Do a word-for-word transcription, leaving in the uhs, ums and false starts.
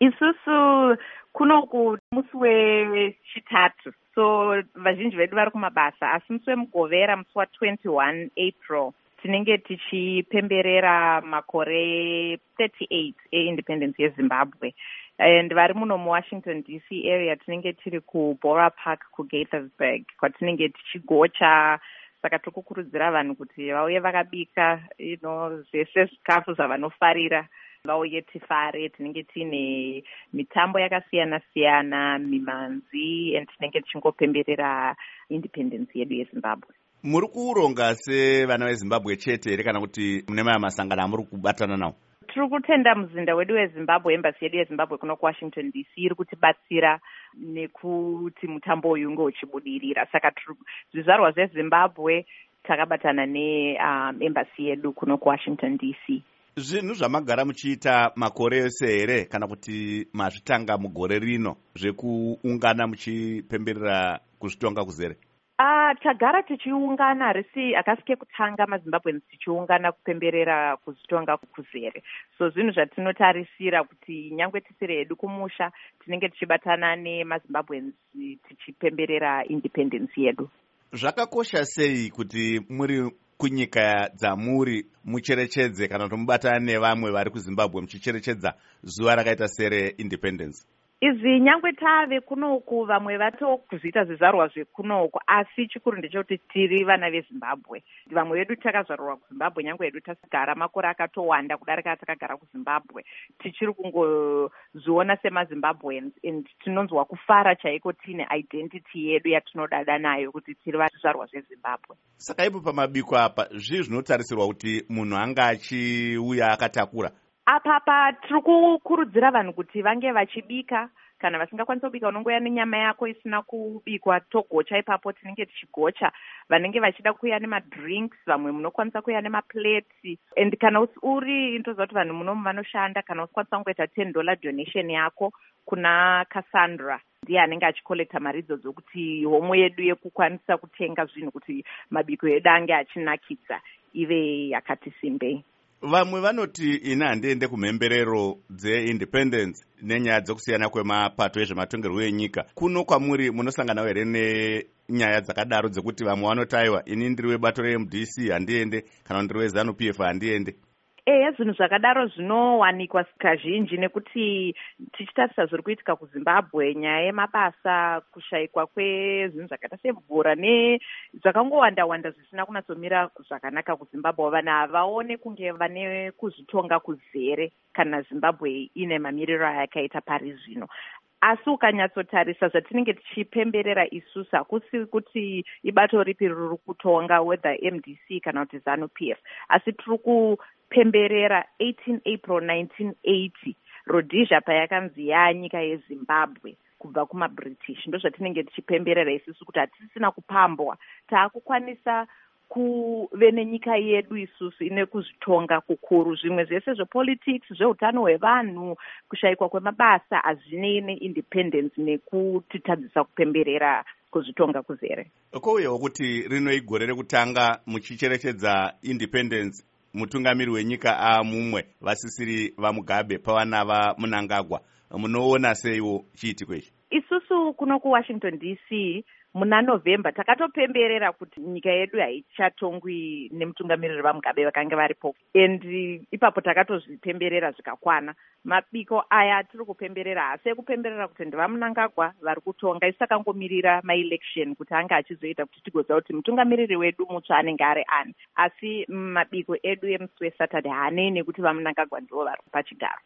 Isusu kunoku musi wechitatu, so vazhinji vedu vari kumabasa, asi musi wemugovera musi wa twenty-one April tinenge tichipemberera makore thirty-eight eindependence yeZimbabwe. And vari muno muWashington D C area tinenge tiri kuBora Park kuGaithersburg kwatinenge tichigocha. Saka tokukurudzira vanhu kuti vauye vakabika, you know, zvese zvikafu zvavanofarira. Vauye tifare, tinenge tiine mitambo yakasiyana siyana, mimanzi, and tinenge tichingopemberera independence yedu yeZimbabwe. Muri kuronga sevana veZimbabwe chete here kana kuti mune mamwe masangano amuri kubatana nawo? Tiri kutenda muzinda wedu weZimbabwe, embassy yedu yeZimbabwe kuno kuWashington D C iri kutibatsira nekuti mutambo uyu unge uchibudirira. Saka zvizvarwa zveZimbabwe takabatana neembassy um, yedu kuno kuWashington D C. Zvinhu zvamagara muchiita makore ese here kana kuti mazvitanga mugore rino zvekuungana muchipemberera kuzvitonga kuzere? Uh, tagara tichiungana harisi akasike kutanga maZimbabweans tichiungana kupemberera kuzvitonga kuzere. So zvinhu zvatinotarisira kuti nyangwe tisiri hedu kumusha tinenge tichibatana nemaZimbabweans tichipemberera independence yedu. Zvakakosha sei kuti muri kunyika dzamuri mucherechedze kana kuti mubatana nevamwe vari kuZimbabwe muchicherechedza zuva rakaita sere independence? Izvi nyangwe tave kunoku vamwe vatokuzviita zvizvarwa zvekunoku, asi chikuru ndechekuti tiri vana veZimbabwe. Vamwe vedu takazvarwa kuZimbabwe nyangwe hedu tasigara makore akatowanda kudarika takagara kuZimbabwe. Tichiri kungozviona semaZimbabweans and tinonzwa kufara chaiko tine identity yedu yatinodada nayo kuti tiri zvizvarwa zveZimbabwe. Saka ipo pamabiko apa zvii zvinotarisirwa kuti munhu anga achiuya akatakura? Apapa tiri kukurudzira vanhu kuti vange vachibika. Kana vasingakwanisa kubika unongoya nenyama yako isina kubikwa, togocha ipapo tinenge tichigocha. Vanenge vachida kuya nemadrinks, vamwe munokwanisa kuya nemaplates. And kana uri intoziva kuti vanhu munomu vanoshanda, kana usikwanisa kungoita ten dollar donation yako kuna Cassandra, ndiye anenge achikolekta mari idzodzo kuti homo yedu yekukwanisa kutenga zvinhu kuti mabiko edu ange achinakidza ive yakati simbei. Vamwe vanoti ina handiende kumhemberero dzeindependence nenyaya dzokusiyana kwemapato ezvematongerwo enyika. Kuno kwamuri munosangana here nenyaya dzakadaro dzekuti vamwe vanotaiwa ini ndiri webato reM D C handiende kana ndiri weZANU P F handiende? Eya, zvinhu zvakadaro zvinowanikwa kazhinji nekuti tichitarisa zviri kuitika kuZimbabwe, nyaya yemabasa, kushayikwa kwezvinhu zvakaita semvura nezvakangowanda wanda zvisina kunatsomira zvakanaka kuZimbabwe. Vanhu havaone kunge vane kuzvitonga kuzere kana Zimbabwe ine mamiriro ayakaita pari zvino. Asi ukanyatsotarisa zvatinenge tichipemberera isusu hakusi kuti ibato ripi riri kutonga whether M D C kana kuti ZANU P F, asi tiri kupemberera eighteen April nineteen eighty, Rhodesia payakanzi yanyika yeZimbabwe kubva kumaBritish. Ndo zvatinenge tichipemberera isusu kuti hatisina kupambwa, taakukwanisa kuve nenyika yedu isusu ine kuzvitonga kukuru. Zvimwe zvese zvepolitics, zveutano hwevanhu, kushayikwa kwemabasa hazvine neindependence nekutitadzisa kupemberera kuzvitonga kuzere. Kouyewo kuti rino igore rekutanga muchicherechedza independence, mutungamiri wenyika amumwe vasisiri vaMugabe pavanava Mnangagwa. Munoona seiwo chiitiko ichi? Isusu kuno kuWashington D C muna November takatopemberera kuti nyika yedu haichatongwi nemutungamiriri vaMugabe vakanga varipo, and ipapo takatozvipemberera zvikakwana. Mabiko aya tiri kupemberera hasi ekupemberera kuti ndivaMnangagwa vari kutonga, isi takangomirira maelection kuti anga achizoita kuti tigoziva kuti mutungamiriri wedu mutsva anenge ari ani, asi mabiko edu emusi weSaturday haanei nekuti vaMnangagwa ndivo vari pachigaro.